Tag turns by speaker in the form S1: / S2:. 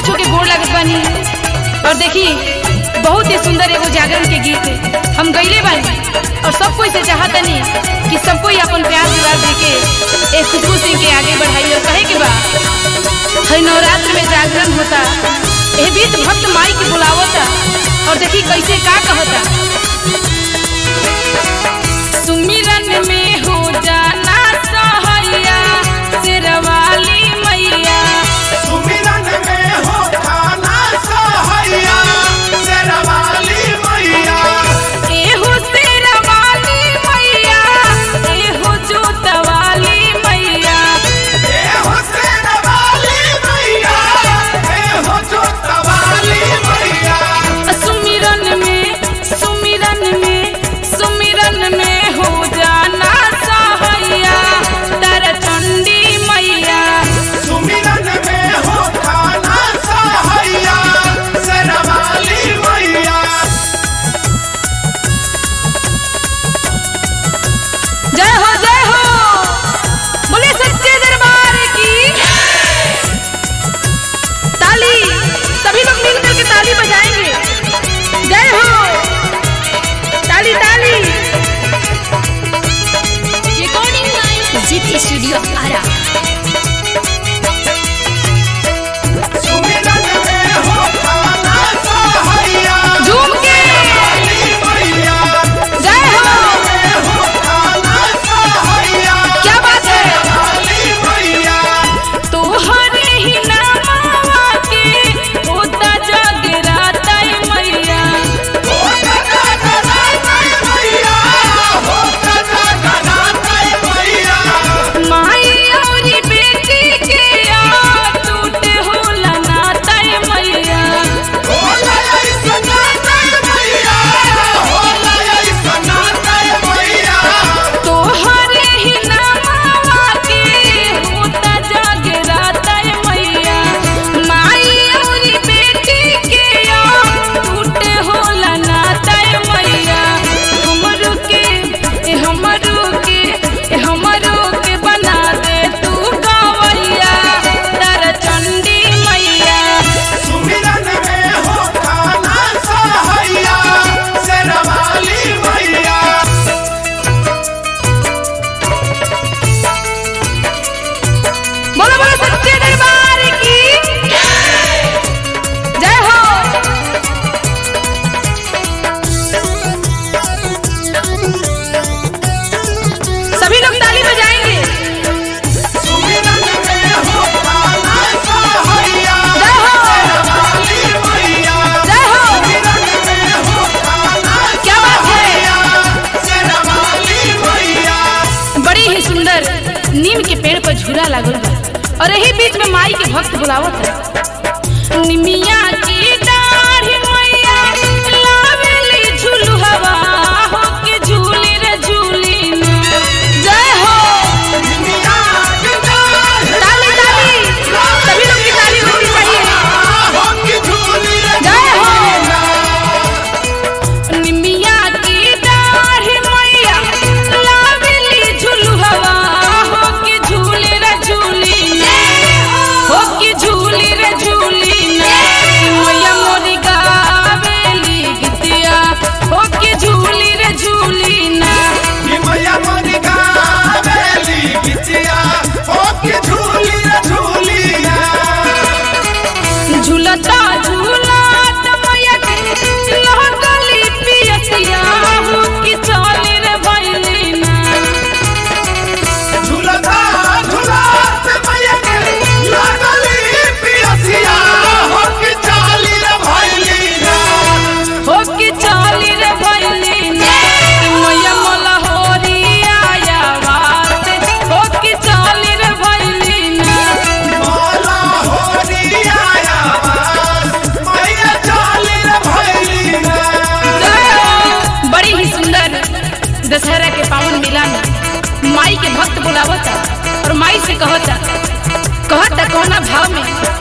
S1: छू के गोड़ लगत बानी। और देखी बहुत ही सुंदर एगो जागरण के गीत हम गईले बानी और सब कोई से चाहतनी कि सब कोई अपन प्यार दुलार देके एक खुशबू सिंह के आगे बढ़ाई। और कहे के बा हर नवरात्र में जागरण होता, ए बीच भक्त माई के बुलावता और देखी कैसे का कहता। सुमिरन में हो जाना सहैया शेरवाली मैया,
S2: सुमिरन में हो जाना सहैया शेरवाली मैया,
S1: एहो शेरवाली मैया, एहो जोतवाली मैया,
S2: एहो शेरवाली मैया, एहो जोतवाली मैया।
S1: सुमिरन में सुमिरन में सुमिरन में हो जाना सहैया तारा चंडी मैया,
S2: सुमिरन में हो जाना सहैया शेरवाली मैया।
S1: जय हो बोले सच्चे दरबार की ताली। सभी लोग मिलकर के ताली बजाएंगे। जय हो ताली ताली। Recording line Jeet studio Ara.
S2: सुमिरन में हो जाना सहैया
S1: झूम के
S2: शेरवाली मैया,
S1: जय हो।
S2: हो जाना सहैया
S1: क्या बात है।
S2: शेरवाली मैया।
S1: तोहरे ही नामवा के होता जगराता मैया,
S2: होता जगराता मैया, होता जगराता मैया।
S1: माई औरी बेटी के टूटे होला नाता मैया,
S2: होला ऐसा नाता मैया, होला ऐसा नाता मैया।
S1: तोहरे ही नामवा के होता जगराता मैया, माई औरी बेटी के टूटे होला नाता मैया। हमरो के बना दे तू गवैया तारा चंडी मैया,
S2: सुमिरन में हो जाना सहैया शेरवाली मैया।
S1: बोलो बोलो सच्चे दरबार की जय हो। सभी लोग ताली बजाएंगे।
S2: सुमिरन में हो जाना सहैया
S1: जय हो
S2: शेरवाली मैया।
S1: जय हो।
S2: सुमिरन में हो जाना
S1: क्या बात है।
S2: शेरवाली मैया।
S1: बड़ी ही सुंदर नीम के पेड़ पर झूला लागल बा और यही बीच में माई के भक्त बुलावत है। निमिया की दाढ़ी मैया लावेली झुलुहवा हो के झूली रे झूली ना। जय हो
S2: मिया किदार
S1: ताली ताली। सभी लोग की ताली होनी चाहिए।
S2: हो की झूली रे
S1: जय हो।
S2: झूली
S1: निमिया की दाढ़ी मैया लावेली झुलुहवा हो के झूली रे झूली ना, हो के झूली रे झूली ना। मैया मोरी गावेली गीतिया हो के झूली रे झूली ना।
S2: नी मैया मोरी गावेली बिटिया हो की झूली रे झूली ना।
S1: झूलता झूलत मैया के लगली पियसिया हो के चली रे भैली ना।
S2: झूलता झूलत मैया के लागली पियसिया हो की चाली रे भैली ना।
S1: हो के चली रे भैली ना। मैया मोला होरी आया बात हो के चली रे भैली ना।
S2: मौला होरी आया बास मैया चाली रे भैली ना।
S1: बड़ी ही सुंदर दशहरा के पावन मेला में माई के भक्त बुलावता और माई से कहता कोना भाव में